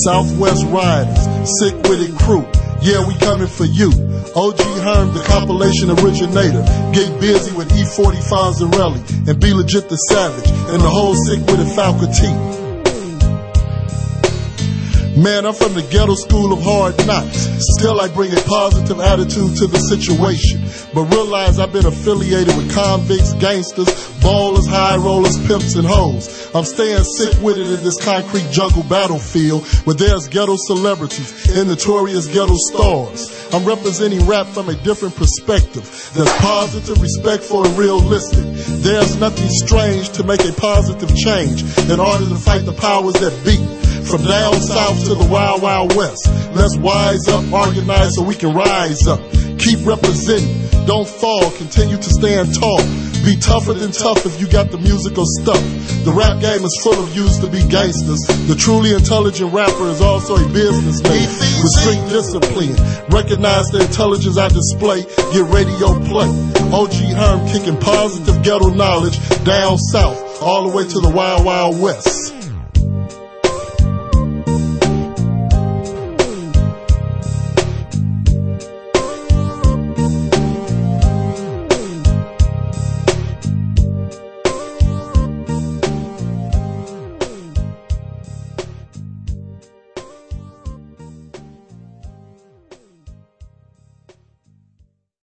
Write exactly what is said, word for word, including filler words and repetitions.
Southwest Riders, Sick With It crew. Yeah, we coming for you. O G Herm, the compilation originator. Get busy with E forty Fonzarelli and Be Legit the Savage and the whole Sick With It faculty. Man, I'm from the ghetto school of hard knocks. Still, I bring a positive attitude to the situation. But realize I've been affiliated with convicts, gangsters, ballers, high rollers, pimps, and hoes. I'm staying sick with it in this concrete jungle battlefield where there's ghetto celebrities and notorious ghetto stars. I'm representing rap from a different perspective that's positive, respectful, and realistic. There's nothing strange to make a positive change in order to fight the powers that be. From down south to the wild, wild west. Let's wise up, organize so we can rise up. Keep representing, don't fall, continue to stand tall. Be tougher than tough if you got the musical stuff. The rap game is full of used to be gangsters. The truly intelligent rapper is also a businessman with strict discipline. Recognize the intelligence I display, get radio play. O G Herm kicking positive ghetto knowledge down south all the way to the wild, wild west.